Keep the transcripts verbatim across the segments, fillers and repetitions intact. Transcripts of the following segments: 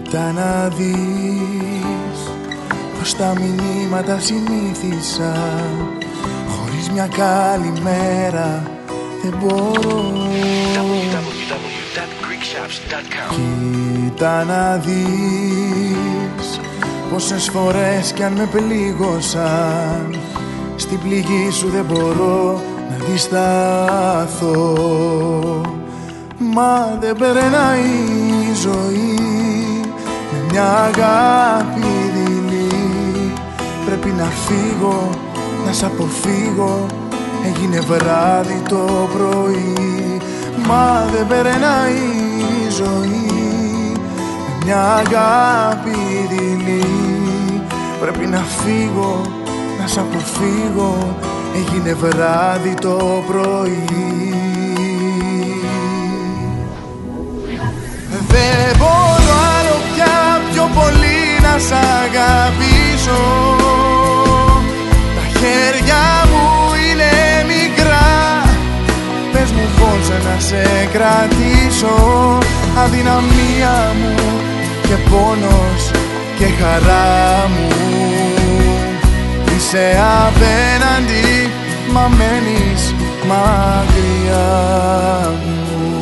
Κοίτα να δεις πως τα μηνύματα συνήθισα. Χωρίς μια καλημέρα δεν μπορώ. double-u double-u double-u dot greek shops dot com. Κοίτα να δεις πόσες φορές κι αν με πλήγωσαν, στην πληγή σου δεν μπορώ να αντισταθώ. Μα δεν περνάει η ζωή με μια αγάπη δειλή. Πρέπει να φύγω, να σ' αποφύγω, έγινε βράδυ το πρωί. Μα δεν περνάει η ζωή με μια αγάπη δειλή. Πρέπει να φύγω, να σ' αποφύγω, έγινε βράδυ το πρωί. Δεν μπορώ άλλο πια πιο πολύ να σ' αγαπήσω. Τα χέρια μου είναι μικρά, πες μου πώς να σε κρατήσω. Αδυναμία μου και πόνος και χαρά μου, είσαι απέναντι μα μένεις μακριά μου.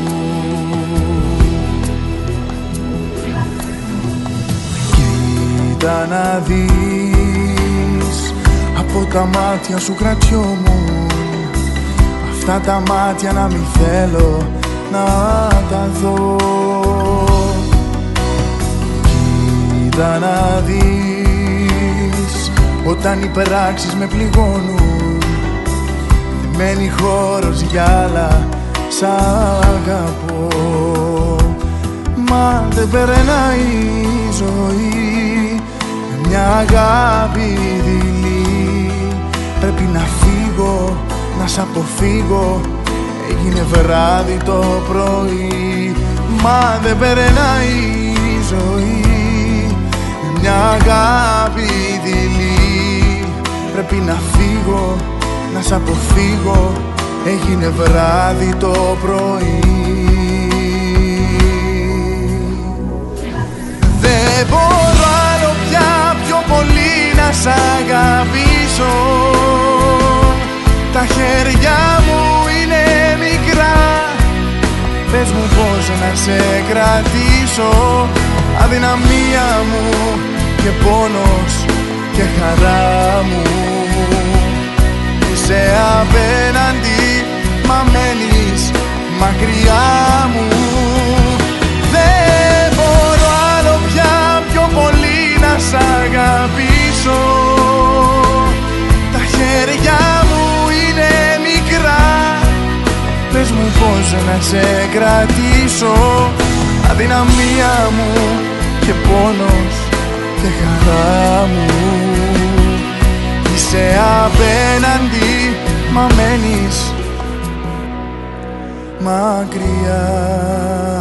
Κοίτα να δεις, από τα μάτια σου κρατιόμουν, αυτά τα μάτια να μη θέλω να τα δω. Κοίτα να δεις, όταν οι πράξεις με πληγώνουν, δεν μένει χώρος για άλλα, σ' αγαπώ. Μα δεν περνάει η ζωή με μια αγάπη δειλή. Πρέπει να φύγω, να σ' αποφύγω, έγινε βράδυ το πρωί. Μα δεν περνάει η ζωή με μια αγάπη δειλή. Πρέπει να φύγω, να σ' αποφύγω, έγινε βράδυ το πρωί. Δεν μπορώ άλλο πια πιο πολύ να σ' αγαπήσω. Τα χέρια μου είναι μικρά, πες μου πώς να σε κρατήσω. Αδυναμία μου και πόνος και χαρά μου, είσαι απέναντι μα μένεις μακριά μου. Δεν μπορώ άλλο πια πιο πολύ να σ' αγαπήσω. Τα χέρια μου είναι μικρά, πες μου πώς να σε κρατήσω. Αδυναμία μου και πόνος και χαρά μου, είσαι απέναντι μα μένεις μακριά.